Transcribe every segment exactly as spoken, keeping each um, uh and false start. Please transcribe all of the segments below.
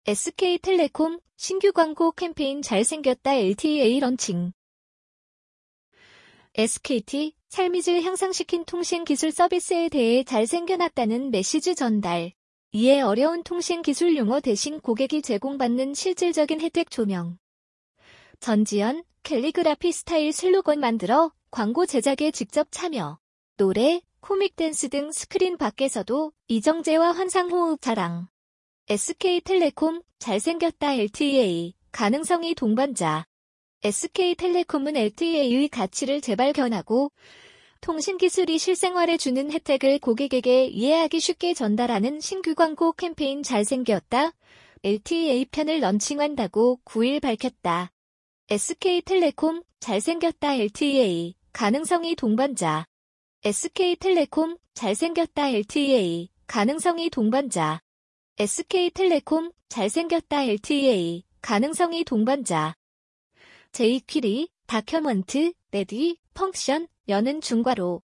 에스케이텔레콤 신규 광고 캠페인 잘생겼다 엘티이에이 런칭. 에스케이티 삶의 질 향상시킨 통신 기술 서비스에 대해 잘생겨났다는 메시지 전달. 이에 어려운 통신 기술 용어 대신 고객이 제공받는 실질적인 혜택 조명. 전지현 캘리그라피 스타일 슬로건 만들어 광고 제작에 직접 참여. 노래, 코믹 댄스 등 스크린 밖에서도 이정재와 환상호흡 자랑. 에스케이텔레콤 잘생겼다 엘티이에이 가능성이 동반자. 에스케이텔레콤은 엘티이에이의 가치를 재발견하고 통신기술이 실생활에 주는 혜택을 고객에게 이해하기 쉽게 전달하는 신규 광고 캠페인 잘생겼다 엘티이에이 편을 런칭한다고 구일 밝혔다. 에스케이텔레콤 잘생겼다 엘티이에이 가능성이 동반자. 에스케이텔레콤 잘생겼다 엘티이에이 가능성이 동반자. 에스케이텔레콤 잘생겼다 엘티이에이 가능성이 동반자. 제이퀴리 다큐먼트 레디 펑션 여는 중괄호.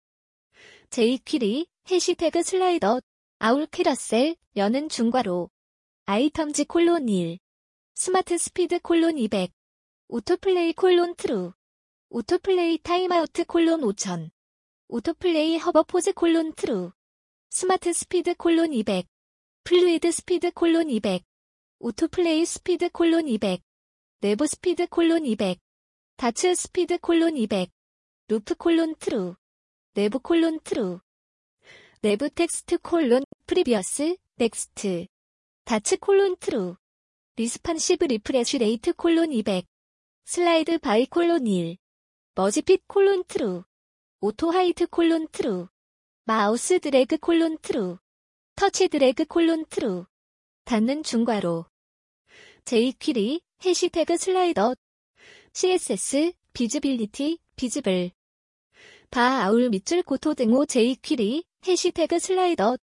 제이퀴리 해시태그 슬라이더 아울 캐러셀 여는 중괄호. 아이텀즈 콜론 일 스마트 스피드 콜론 이백 오토플레이 콜론 트루 오토플레이 타임아우트 콜론 오천 오토플레이 허버포즈 콜론 트루 스마트 스피드 콜론 이백 플루이드 스피드 콜론 이백 오토플레이 스피드 콜론 이백 내부 스피드 콜론 이백 다츠 스피드 콜론 이백 루프 콜론 트루 내부 콜론 트루 내부 텍스트 콜론 프리비어스 넥스트 다츠 콜론 트루 리스판시브 리프레쉬 레이트 콜론 이백 슬라이드 바이 콜론 일 머지핏 콜론 트루 오토 하이트 콜론 트루 마우스 드래그 콜론 트루 터치 드래그 콜론 트루 닫는 중괄호. 제이퀴리 해시태그 슬라이더 씨에스에스 비즈빌리티 비즈블 바 아울 밑줄 고토 등호 제이퀴리 해시태그 슬라이더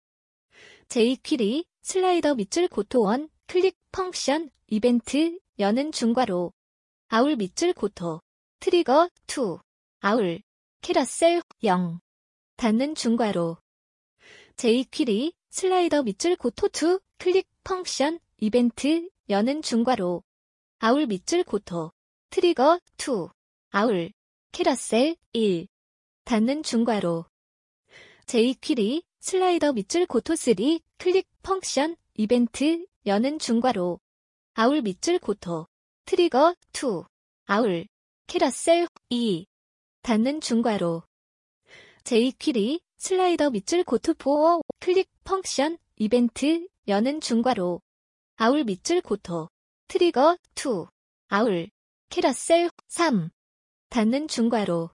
제이퀴리 슬라이더 밑줄 고토 원 클릭 펑션 이벤트 여는 중괄호. 아울 밑줄 고토 트리거 투 아울 캐러셀 영 닫는 중괄호. 제이퀴리 슬라이더 밑줄 고토 투 클릭 펑션 이벤트 여는 중괄호. 아울 밑줄 고토 트리거 투 아울 캐러셀 일 닫는 중괄호. 제이퀴리 슬라이더 밑줄 고토 쓰리 클릭 펑션 이벤트 여는 중괄호. 아울 밑줄 고토 트리거 투 아울 캐러셀 이 닫는 중괄호. 제이퀴리 슬라이더 밑줄 고토 포 클릭 펑션 이벤트 여는 중괄호. 아울 밑줄 고토 트리거 투 아울 캐러셀 삼 닫는 중괄호.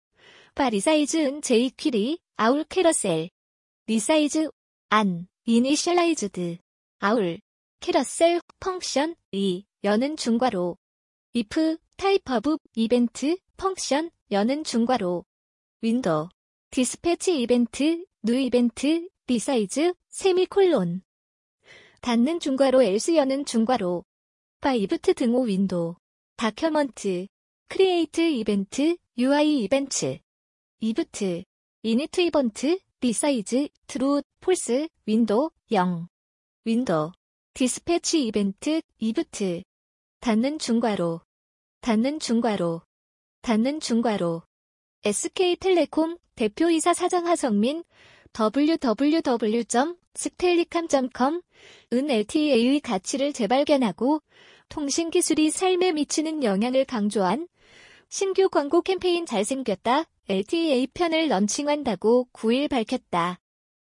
파리사이즈은 제이퀴리 아울 캐러셀 리사이즈 안 이니셜라이즈드 아울 캐러셀 펑션 이 여는 중괄호. if 타입 오브 이벤트 펑션 여는 중괄호. 윈도우 디스패치 이벤트 뉴 이벤트 리사이즈 세미콜론 닫는 중괄호 else 여는 중괄호. 파이브트 등호 윈도우 다큐먼트 크리에이트 이벤트 유아이 이벤트 이브트 이니트 이번트 리사이즈 트루 폴스 윈도우 영 윈도우 디스패치 이벤트 이브트 닫는 중괄호. 닫는 중괄호. 닫는 중괄호. 에스케이텔레콤 대표이사 사장 하성민 더블유 더블유 더블유 점 스텔리캄 점 컴 은 엘티이에이의 가치를 재발견하고 통신기술이 삶에 미치는 영향을 강조한 신규 광고 캠페인 잘생겼다 엘티이에이 편을 런칭한다고 구일 밝혔다.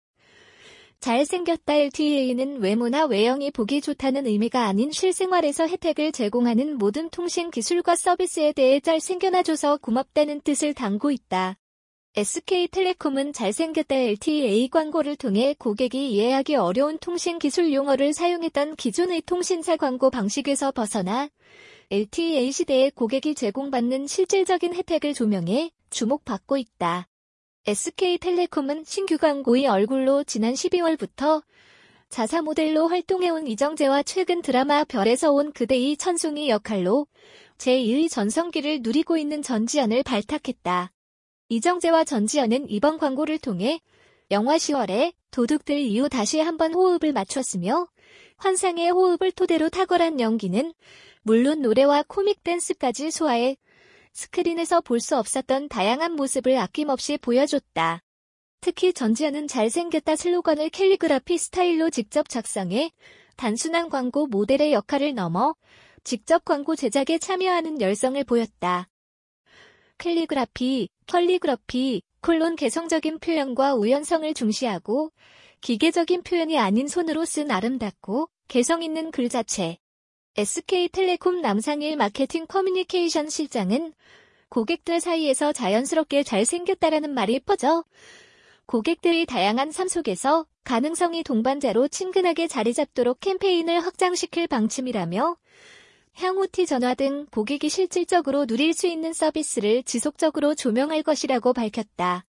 잘생겼다 엘티이에이는 외모나 외형이 보기 좋다는 의미가 아닌 실생활에서 혜택을 제공하는 모든 통신 기술과 서비스에 대해 잘생겨놔줘서 고맙다는 뜻을 담고 있다. 에스케이텔레콤은 잘생겼다 엘티이에이 광고를 통해 고객이 이해하기 어려운 통신 기술 용어를 사용했던 기존의 통신사 광고 방식에서 벗어나 엘티이에이 시대에 고객이 제공받는 실질적인 혜택을 조명해 주목받고 있다. 에스케이텔레콤은 신규 광고의 얼굴로 지난 십이월부터 자사 모델로 활동해온 이정재와 최근 드라마 별에서 온 그대의 천송이 역할로 제이의 전성기를 누리고 있는 전지현을 발탁했다. 이정재와 전지현은 이번 광고를 통해 영화 시월에 도둑들 이후 다시 한번 호흡을 맞췄으며 환상의 호흡을 토대로 탁월한 연기는 물론 노래와 코믹 댄스까지 소화해 스크린에서 볼 수 없었던 다양한 모습을 아낌없이 보여줬다. 특히 전지현은 잘생겼다 슬로건을 캘리그라피 스타일로 직접 작성해 단순한 광고 모델의 역할을 넘어 직접 광고 제작에 참여하는 열성을 보였다. 캘리그라피, 컬리그러피, 콜론 개성적인 표현과 우연성을 중시하고 기계적인 표현이 아닌 손으로 쓴 아름답고 개성 있는 글 자체. 에스케이텔레콤 남상일 마케팅 커뮤니케이션 실장은 고객들 사이에서 자연스럽게 잘생겼다라는 말이 퍼져 고객들이 다양한 삶 속에서 가능성이 동반자로 친근하게 자리 잡도록 캠페인을 확장시킬 방침이라며 향후 티 전화 등 고객이 실질적으로 누릴 수 있는 서비스를 지속적으로 조명할 것이라고 밝혔다.